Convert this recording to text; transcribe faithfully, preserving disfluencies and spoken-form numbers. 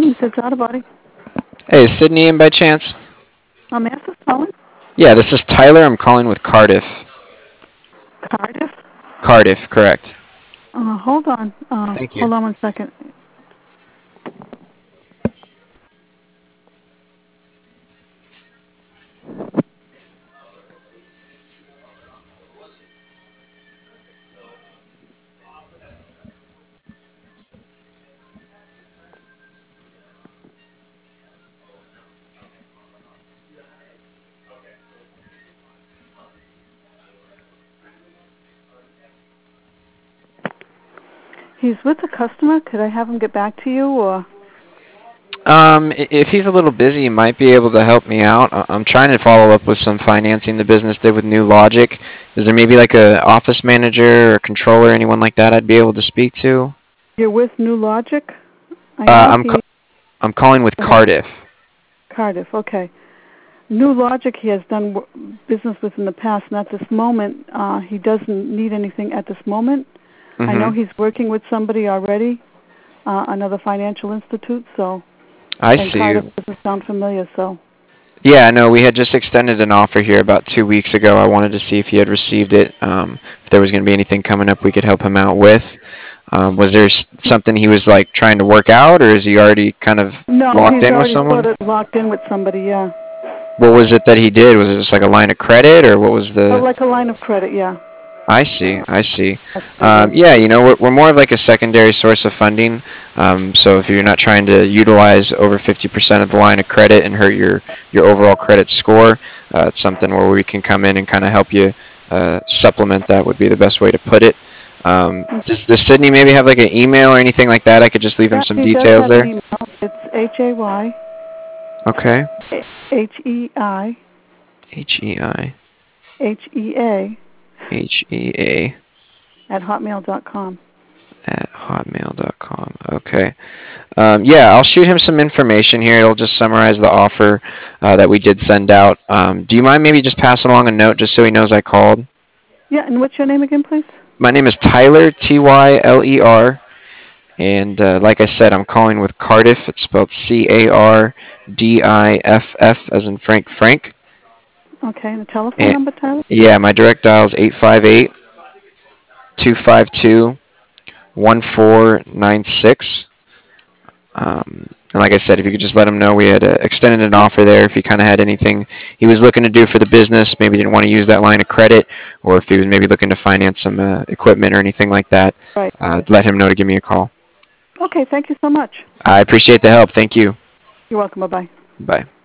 This is Auto Body. Hey, is Sydney in by chance? Um, yes, it's calling. Yeah, this is Tyler. I'm calling with Cardiff. Cardiff. Cardiff, correct. Uh, hold on. Uh, Thank you. hold on one second. He's with a customer. Could I have him get back to you, or? Um, i- if he's a little busy, you might be able to help me out. I- I'm trying to follow up with some financing the business did with New Logic. Is there maybe like a office manager or controller, anyone like that I'd be able to speak to? You're with New Logic. I Uh, know I'm ca- he. I'm calling with Go ahead. Cardiff. Cardiff. Okay. New Logic. He has done w- business with in the past, and at this moment, uh, he doesn't need anything at this moment. I know Mm-hmm. he's working with somebody already, uh, another financial institute. So, I and see. Cardiff doesn't sound familiar. So, Yeah, no, we had just extended an offer here about two weeks ago. I wanted to see if he had received it. Um, if there was going to be anything coming up we could help him out with. Um, was there s- something he was like trying to work out, or is he already kind of no, locked he's in with already sort someone? of locked in with somebody. Yeah. What was it that he did? Was it just like a line of credit, or what was Oh, the? like a line of credit. Yeah. I see, I see. That's what it Um, is. yeah, you know, we're, we're more of like a secondary source of funding. Um, so if you're not trying to utilize over fifty percent of the line of credit and hurt your, your overall credit score, uh, it's something where we can come in and kind of help you uh, supplement that would be the best way to put it. Um, Mhm. does, does Sydney maybe have like an email or anything like that? I could just leave him Yeah, some he does details have an there. email. It's H A Y Okay. H E I H E I H E A H E A at hotmail dot com. at hotmail dot com. Okay. Um, yeah, I'll shoot him some information here. It'll just summarize the offer uh, that we did send out. Um, do you mind maybe just passing along a note just so he knows I called? Yeah, and what's your name again, please? My name is Tyler, T Y L E R, and uh, like I said, I'm calling with Cardiff. It's spelled C A R D I F F as in Frank Frank. Okay, and the telephone And number, Tyler? yeah, my direct dial is eight five eight, two five two, one four nine six. Um, and like I said, if you could just let him know we had uh, extended an offer there, if he kind of had anything he was looking to do for the business, maybe didn't want to use that line of credit, or if he was maybe looking to finance some uh, equipment or anything like that, Right. uh, let him know to give me a call. Okay, thank you so much. I appreciate the help. Thank you. You're welcome. Bye-bye. Bye.